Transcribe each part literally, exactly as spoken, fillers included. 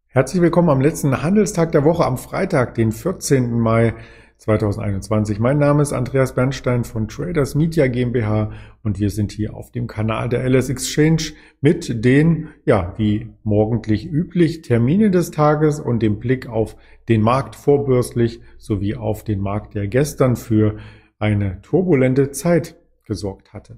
Herzlich willkommen am letzten Handelstag der Woche, am Freitag, den vierzehnten Mai zweitausendeinundzwanzig. Mein Name ist Andreas Bernstein von Traders Media GmbH und wir sind hier auf dem Kanal der L S Exchange mit den, ja, wie morgendlich üblich, Terminen des Tages und dem Blick auf den Markt vorbörslich sowie auf den Markt, der gestern für eine turbulente Zeit gesorgt hatte.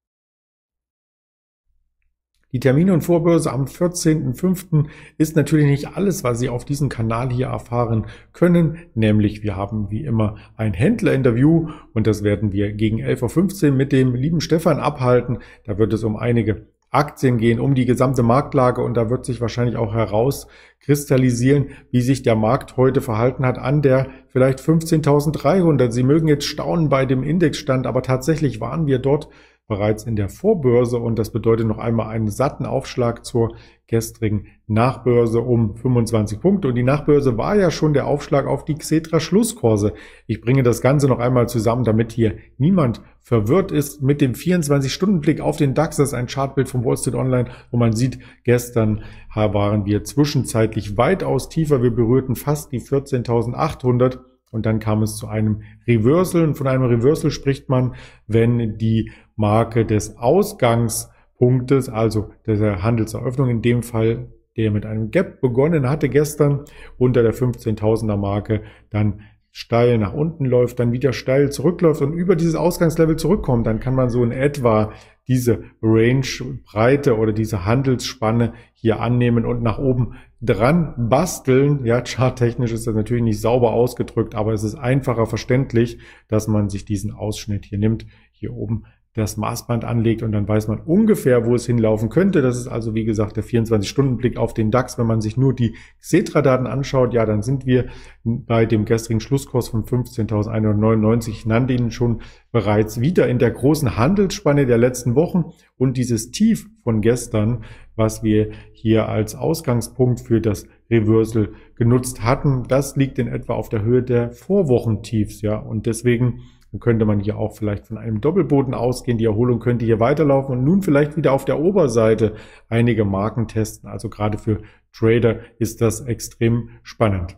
Die Termine und Vorbörse am vierzehnten fünften ist natürlich nicht alles, was Sie auf diesem Kanal hier erfahren können, nämlich wir haben wie immer ein Händlerinterview und das werden wir gegen elf Uhr fünfzehn mit dem lieben Stefan abhalten. Da wird es um einige Aktien gehen, um die gesamte Marktlage und da wird sich wahrscheinlich auch herauskristallisieren, wie sich der Markt heute verhalten hat an der vielleicht fünfzehntausenddreihundert. Sie mögen jetzt staunen bei dem Indexstand, aber tatsächlich waren wir dort bereits in der Vorbörse und das bedeutet noch einmal einen satten Aufschlag zur gestrigen Nachbörse um fünfundzwanzig Punkte und die Nachbörse war ja schon der Aufschlag auf die Xetra Schlusskurse. Ich bringe das Ganze noch einmal zusammen, damit hier niemand verwirrt ist mit dem vierundzwanzig-Stunden-Blick auf den DAX. Das ist ein Chartbild von Wall Street Online, wo man sieht, gestern waren wir zwischenzeitlich weitaus tiefer. Wir berührten fast die vierzehntausendachthundert. Und dann kam es zu einem Reversal. Und von einem Reversal spricht man, wenn die Marke des Ausgangspunktes, also der Handelseröffnung, in dem Fall der mit einem Gap begonnen hatte gestern, unter der fünfzehntausender Marke, dann steil nach unten läuft, dann wieder steil zurückläuft und über dieses Ausgangslevel zurückkommt, dann kann man so in etwa diese Range-Breite oder diese Handelsspanne hier annehmen und nach oben dran basteln. Ja, charttechnisch ist das natürlich nicht sauber ausgedrückt, aber es ist einfacher verständlich, dass man sich diesen Ausschnitt hier nimmt, hier oben das Maßband anlegt und dann weiß man ungefähr, wo es hinlaufen könnte. Das ist also, wie gesagt, der vierundzwanzig-Stunden-Blick auf den DAX. Wenn man sich nur die Xetra-Daten anschaut, ja, dann sind wir bei dem gestrigen Schlusskurs von fünfzehntausendeinhundertneunundneunzig. Ich nannte ihn schon bereits wieder in der großen Handelsspanne der letzten Wochen und dieses Tief von gestern, was wir hier als Ausgangspunkt für das Reversal genutzt hatten, das liegt in etwa auf der Höhe der Vorwochentiefs, ja, und deswegen dann könnte man hier auch vielleicht von einem Doppelboden ausgehen. Die Erholung könnte hier weiterlaufen und nun vielleicht wieder auf der Oberseite einige Marken testen. Also gerade für Trader ist das extrem spannend.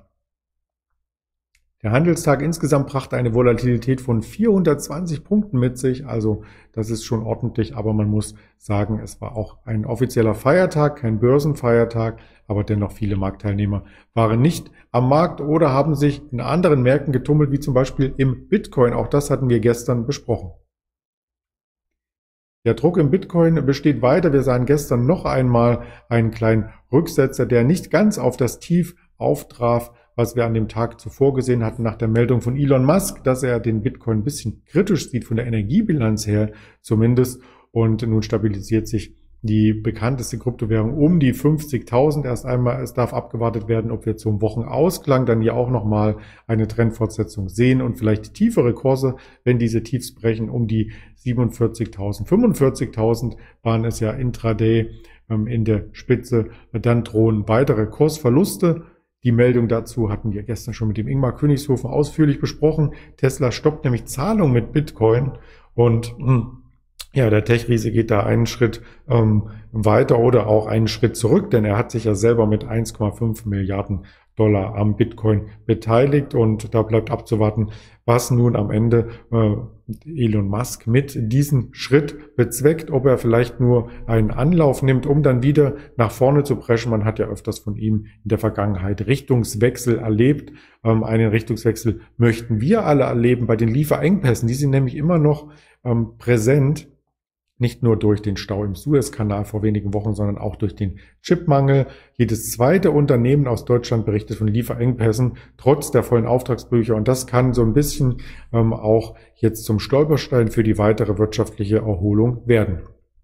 Der Handelstag insgesamt brachte eine Volatilität von vierhundertzwanzig Punkten mit sich, also das ist schon ordentlich, aber man muss sagen, es war auch ein offizieller Feiertag, kein Börsenfeiertag, aber dennoch viele Marktteilnehmer waren nicht am Markt oder haben sich in anderen Märkten getummelt, wie zum Beispiel im Bitcoin, auch das hatten wir gestern besprochen. Der Druck im Bitcoin besteht weiter, wir sahen gestern noch einmal einen kleinen Rücksetzer, der nicht ganz auf das Tief auftraf, was wir an dem Tag zuvor gesehen hatten, nach der Meldung von Elon Musk, dass er den Bitcoin ein bisschen kritisch sieht, von der Energiebilanz her zumindest. Und nun stabilisiert sich die bekannteste Kryptowährung um die fünfzigtausend. Erst einmal, es darf abgewartet werden, ob wir zum Wochenausklang dann hier auch nochmal eine Trendfortsetzung sehen und vielleicht tiefere Kurse, wenn diese Tiefs brechen, um die siebenundvierzigtausend, fünfundvierzigtausend waren es ja intraday in der Spitze. Dann drohen weitere Kursverluste. Die Meldung dazu hatten wir gestern schon mit dem Ingmar Königshofen ausführlich besprochen. Tesla stoppt nämlich Zahlung mit Bitcoin und ja, der Tech-Riese geht da einen Schritt ähm, weiter oder auch einen Schritt zurück, denn er hat sich ja selber mit eins Komma fünf Milliarden Dollar am Bitcoin beteiligt und da bleibt abzuwarten, was nun am Ende äh, Elon Musk mit diesem Schritt bezweckt, ob er vielleicht nur einen Anlauf nimmt, um dann wieder nach vorne zu preschen. Man hat ja öfters von ihm in der Vergangenheit Richtungswechsel erlebt. Ähm, einen Richtungswechsel möchten wir alle erleben bei den Lieferengpässen. Die sind nämlich immer noch ähm, präsent. Nicht nur durch den Stau im Suezkanal vor wenigen Wochen, sondern auch durch den Chipmangel. Jedes zweite Unternehmen aus Deutschland berichtet von Lieferengpässen, trotz der vollen Auftragsbücher. Und das kann so ein bisschen ähm, auch jetzt zum Stolperstein für die weitere wirtschaftliche Erholung werden.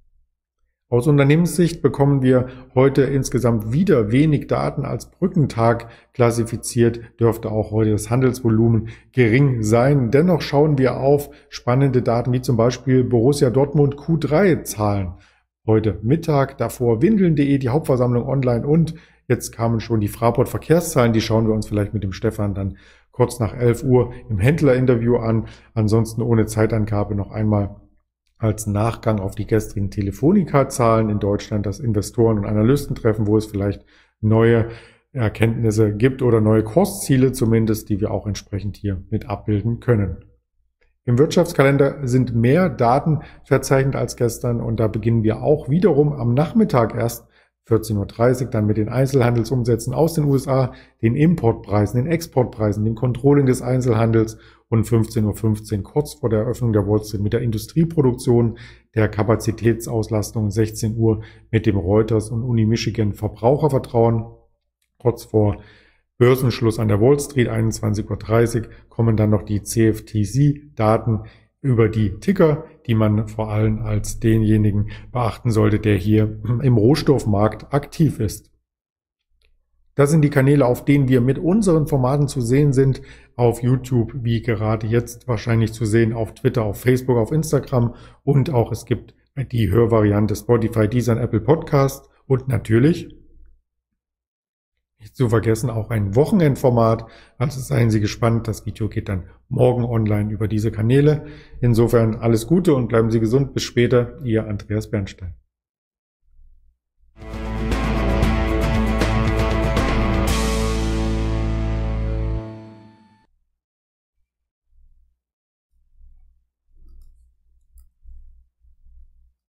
Aus Unternehmenssicht bekommen wir heute insgesamt wieder wenig Daten als Brückentag klassifiziert, dürfte auch heute das Handelsvolumen gering sein. Dennoch schauen wir auf spannende Daten wie zum Beispiel Borussia Dortmund Q drei Zahlen. Heute Mittag, davor Windeln punkt de, die Hauptversammlung online und jetzt kamen schon die Fraport Verkehrszahlen, die schauen wir uns vielleicht mit dem Stefan dann kurz nach elf Uhr im Händlerinterview an. Ansonsten ohne Zeitangabe noch einmal als Nachgang auf die gestrigen Telefonica-Zahlen in Deutschland, das Investoren- und Analystentreffen, wo es vielleicht neue Erkenntnisse gibt oder neue Kursziele zumindest, die wir auch entsprechend hier mit abbilden können. Im Wirtschaftskalender sind mehr Daten verzeichnet als gestern und da beginnen wir auch wiederum am Nachmittag erst vierzehn Uhr dreißig dann mit den Einzelhandelsumsätzen aus den U S A, den Importpreisen, den Exportpreisen, dem Controlling des Einzelhandels und fünfzehn Uhr fünfzehn kurz vor der Eröffnung der Wall Street mit der Industrieproduktion, der Kapazitätsauslastung, sechzehn Uhr mit dem Reuters und Uni Michigan Verbrauchervertrauen. Kurz vor Börsenschluss an der Wall Street, einundzwanzig Uhr dreißig, kommen dann noch die C F T C-Daten über die Ticker, die man vor allem als denjenigen beachten sollte, der hier im Rohstoffmarkt aktiv ist. Das sind die Kanäle, auf denen wir mit unseren Formaten zu sehen sind. Auf YouTube, wie gerade jetzt wahrscheinlich zu sehen, auf Twitter, auf Facebook, auf Instagram und auch es gibt die Hörvariante Spotify, Deezer und Apple Podcast und natürlich nicht zu vergessen auch ein Wochenendformat. Also seien Sie gespannt, das Video geht dann morgen online über diese Kanäle. Insofern alles Gute und bleiben Sie gesund. Bis später, Ihr Andreas Bernstein.